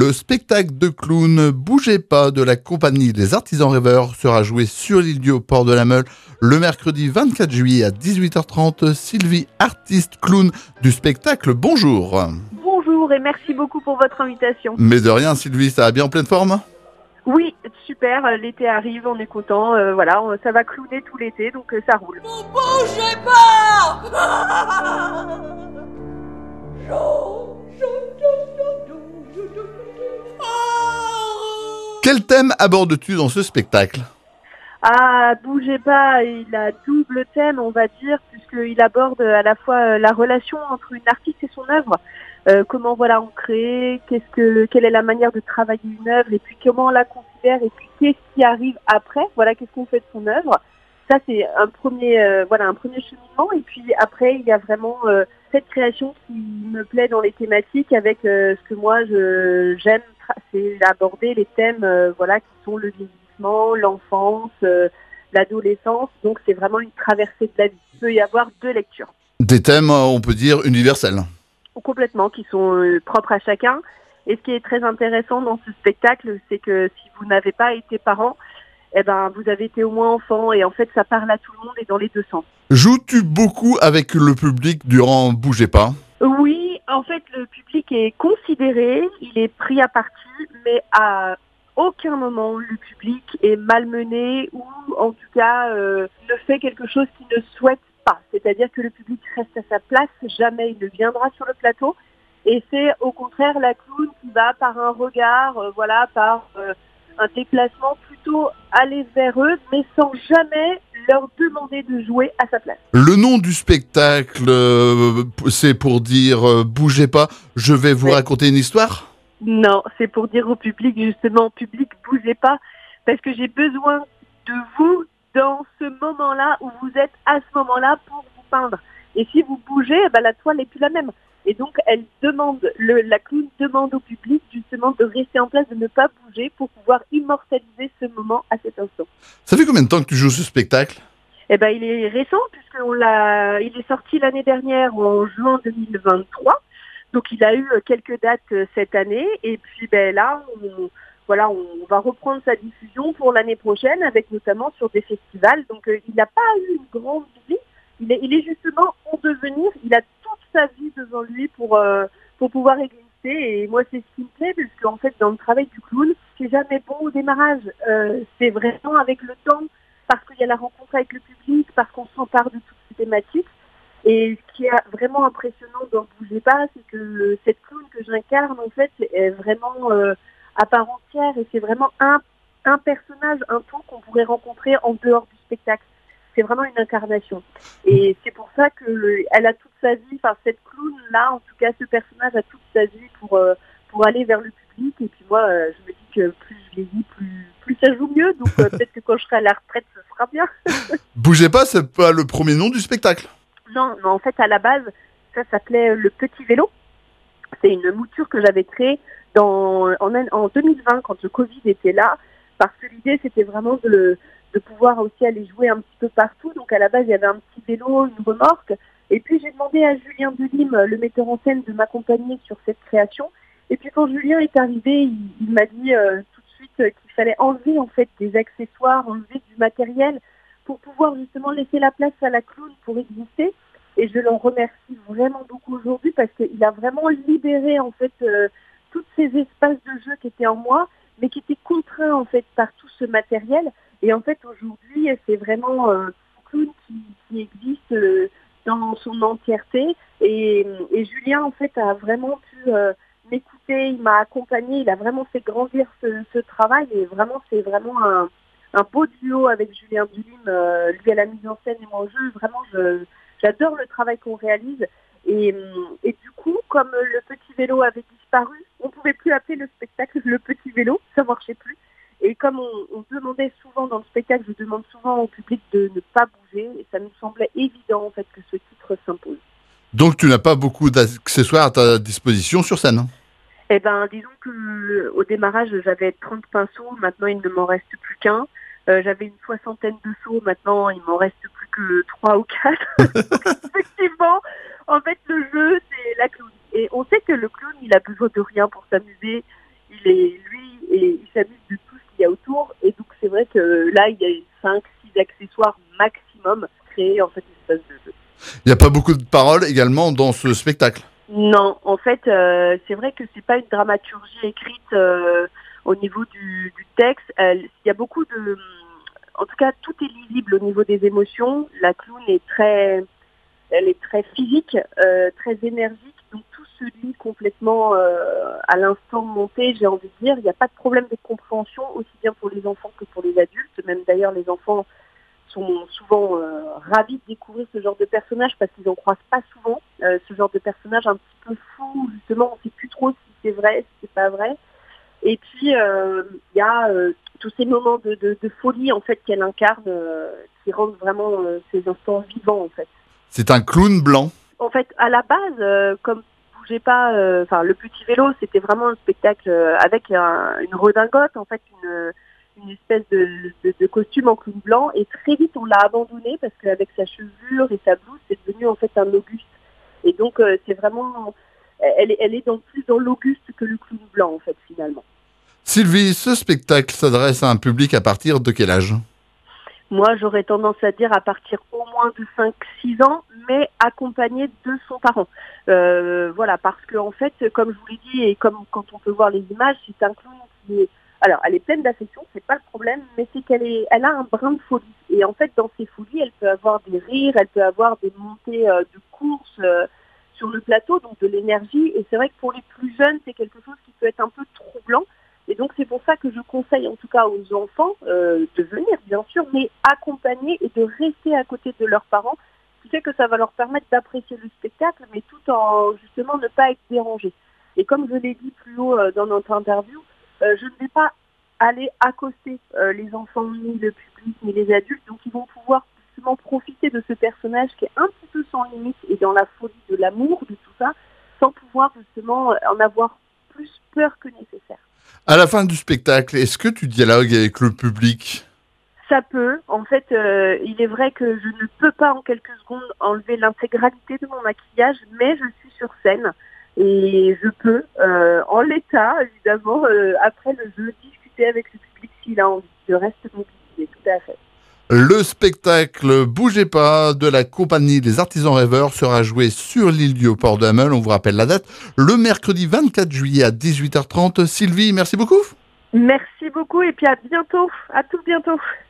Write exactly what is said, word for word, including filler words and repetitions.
Le spectacle de clown Bougez pas de la compagnie des Artisans Rêveurs sera joué sur l'île du Port de la Meule le mercredi vingt-quatre juillet à dix-huit heures trente. Sylvie, artiste clown du spectacle, bonjour. Bonjour et merci beaucoup pour votre invitation. Mais de rien Sylvie, ça va bien en pleine forme ? Oui, super, l'été arrive, on est content, euh, voilà, on- ça va clowner tout l'été, donc euh, ça roule. Vous bougez pas. Quel thème abordes-tu dans ce spectacle ? Ah, bougez pas, il a double thème, on va dire, puisqu'il aborde à la fois euh, la relation entre une artiste et son œuvre, euh, comment voilà on crée, qu'est-ce que, quelle est la manière de travailler une œuvre, et puis comment on la considère, et puis qu'est-ce qui arrive après, voilà, qu'est-ce qu'on fait de son œuvre. Ça c'est un premier, euh, voilà, un premier cheminement, et puis après il y a vraiment euh, cette création qui me plaît dans les thématiques avec euh, ce que moi je j'aime, tra- c'est aborder les thèmes, euh, voilà, qui sont le vieillissement, l'enfance, euh, l'adolescence. Donc c'est vraiment une traversée de la vie. Il peut y avoir deux lectures, Des thèmes, on peut dire, universels. complètement, qui sont euh, propres à chacun. Et ce qui est très intéressant dans ce spectacle, c'est que si vous n'avez pas été parent, eh ben vous avez été au moins enfant, et en fait ça parle à tout le monde et dans les deux sens. Joues-tu beaucoup avec le public durant Bougez pas ? Oui, en fait, le public est considéré, il est pris à partie, mais à aucun moment le public est malmené ou en tout cas euh, ne fait quelque chose qu'il ne souhaite pas. C'est-à-dire que le public reste à sa place, jamais il ne viendra sur le plateau. Et c'est au contraire la clown qui va par un regard, euh, voilà, par euh, un déplacement plutôt aller vers eux, mais sans jamais leur demander de jouer à sa place. Le nom du spectacle, euh, c'est pour dire euh, Bougez pas, je vais vous Ouais. raconter une histoire ? Non, c'est pour dire au public, justement, public, bougez pas, parce que j'ai besoin de vous dans ce moment-là où vous êtes à ce moment-là pour vous peindre. Et si vous bougez, eh ben, la toile n'est plus la même. Et donc, elle demande, le, la clown demande au public, justement, de rester en place, de ne pas bouger pour pouvoir immortaliser ce moment à cet instant. Ça fait combien de temps que tu joues ce spectacle ? Eh ben, il est récent, puisqu'on l'a, il est sorti l'année dernière, en juin deux mille vingt-trois. Donc il a eu euh, quelques dates euh, cette année, et puis ben là, on, voilà, on va reprendre sa diffusion pour l'année prochaine, avec notamment sur des festivals. Donc euh, il n'a pas eu une grande vie, il est, il est justement en devenir, il a toute sa vie devant lui pour euh, pour pouvoir exister. Et moi c'est ce qui me plaît, parce qu'en fait dans le travail du clown, c'est jamais bon au démarrage. Euh, c'est vraiment avec le temps, parce qu'il y a la rencontre avec le public, parce qu'on s'empare de toutes ces thématiques. Et ce qui est vraiment impressionnant dans Bougez pas, c'est que cette clown que j'incarne, en fait, est vraiment euh, à part entière, et c'est vraiment un, un personnage, un tout qu'on pourrait rencontrer en dehors du spectacle. C'est vraiment une incarnation. Et c'est pour ça qu'elle a toute sa vie, enfin cette clown-là, en tout cas ce personnage a toute sa vie pour, euh, pour aller vers le public. Et puis moi, euh, je me dis que plus je vieillis, plus, plus ça joue mieux. Donc euh, peut-être que quand je serai à la retraite, ce sera bien. Bougez pas, c'est pas le premier nom du spectacle. Non, mais en fait, à la base, ça s'appelait le petit vélo. C'est une mouture que j'avais créée dans, en, en deux mille vingt, quand le Covid était là, parce que l'idée, c'était vraiment de, de pouvoir aussi aller jouer un petit peu partout. Donc, à la base, il y avait un petit vélo, une remorque. Et puis, j'ai demandé à Julien Delim, le metteur en scène, de m'accompagner sur cette création. Et puis, quand Julien est arrivé, il, il m'a dit euh, tout de suite euh, qu'il fallait enlever, en fait, des accessoires, enlever du matériel, pour pouvoir justement laisser la place à la clown pour exister. Et je l'en remercie vraiment beaucoup aujourd'hui, parce qu'il a vraiment libéré en fait euh, tous ces espaces de jeu qui étaient en moi, mais qui étaient contraints en fait par tout ce matériel. Et en fait aujourd'hui, c'est vraiment euh, un clown qui, qui existe euh, dans son entièreté. Et, et Julien en fait a vraiment pu euh, m'écouter, il m'a accompagné, il a vraiment fait grandir ce, ce travail. Et vraiment c'est vraiment un un beau duo avec Julien Delim, euh, lui à la mise en scène et moi au jeu. Vraiment, je, j'adore le travail qu'on réalise. Et, et du coup, comme le petit vélo avait disparu, on ne pouvait plus appeler le spectacle le petit vélo, ça ne marchait plus. Et comme on, on demandait souvent dans le spectacle, je demande souvent au public de ne pas bouger, et ça nous semblait évident en fait que ce titre s'impose. Donc tu n'as pas beaucoup d'accessoires à ta disposition sur scène ? Eh ben, disons que au démarrage, j'avais trente pinceaux, maintenant il ne m'en reste plus qu'un. Euh, j'avais une soixantaine de seaux, maintenant il m'en reste plus que trois ou quatre. Effectivement, en fait, le jeu, c'est la clown. Et on sait que le clown, il a besoin de rien pour s'amuser. il est lui et il s'amuse de tout ce qu'il y a autour. Et donc c'est vrai que là, il y a cinq, six accessoires maximum créés en fait une espèce de jeu. Il n'y a pas beaucoup de paroles également dans ce spectacle. Non, en fait, euh, c'est vrai que c'est pas une dramaturgie écrite euh, au niveau du, du texte. Il y a beaucoup de, en tout cas, tout est lisible au niveau des émotions. La clown est très, elle est très physique, euh, très énergique, donc tout se lit complètement euh, à l'instant monté. J'ai envie de dire, il n'y a pas de problème de compréhension aussi bien pour les enfants que pour les adultes. Même d'ailleurs, les enfants sont souvent euh, ravis de découvrir ce genre de personnage parce qu'ils n'en croisent pas souvent. Euh, ce genre de personnage un petit peu fou, justement, on ne sait plus trop si c'est vrai, si c'est pas vrai. Et puis, il euh, y a euh, tous ces moments de, de, de folie, en fait, qu'elle incarne, euh, qui rendent vraiment euh, ces instants vivants, en fait. C'est un clown blanc. En fait, à la base, euh, comme Bougez pas, enfin, euh, le petit vélo, c'était vraiment un spectacle euh, avec un, une redingote, en fait, une... une espèce de, de, de costume en clown blanc, et très vite on l'a abandonné parce qu'avec sa chevelure et sa blouse, c'est devenu en fait un Auguste. Et donc euh, c'est vraiment, elle, elle est dans, plus dans l'Auguste que le clown blanc en fait finalement. Sylvie, ce spectacle s'adresse à un public à partir de quel âge ? Moi j'aurais tendance à dire à partir au moins de cinq six ans, mais accompagné de son parent. Euh, voilà, parce que en fait, comme je vous l'ai dit, et comme quand on peut voir les images, c'est un clown qui est... Alors, elle est pleine d'affection, c'est pas le problème, mais c'est qu'elle est, elle a un brin de folie. Et en fait, dans ses folies, elle peut avoir des rires, elle peut avoir des montées euh, de course euh, sur le plateau, donc de l'énergie. Et c'est vrai que pour les plus jeunes, c'est quelque chose qui peut être un peu troublant. Et donc, c'est pour ça que je conseille, en tout cas aux enfants, euh, de venir, bien sûr, mais accompagner et de rester à côté de leurs parents, ce qui fait que ça va leur permettre d'apprécier le spectacle, mais tout en, justement, ne pas être dérangés. Et comme je l'ai dit plus haut euh, dans notre interview, Euh, je ne vais pas aller accoster euh, les enfants, ni le public, ni les adultes. Donc, ils vont pouvoir justement profiter de ce personnage qui est un petit peu sans limite et dans la folie de l'amour, de tout ça, sans pouvoir justement en avoir plus peur que nécessaire. À la fin du spectacle, est-ce que tu dialogues avec le public ? Ça peut. En fait, euh, il est vrai que je ne peux pas en quelques secondes enlever l'intégralité de mon maquillage, mais je suis sur scène. Et je peux, euh, en l'état, évidemment, euh, après le jeu, discuter avec le public s'il a envie. Je reste mobilisée, tout à fait. Le spectacle Bougez pas de la compagnie des Artisans Rêveurs sera joué sur l'île du Port de la Meule, on vous rappelle la date, le mercredi vingt-quatre juillet à dix-huit heures trente. Sylvie, merci beaucoup. Merci beaucoup et puis à bientôt, à tout bientôt.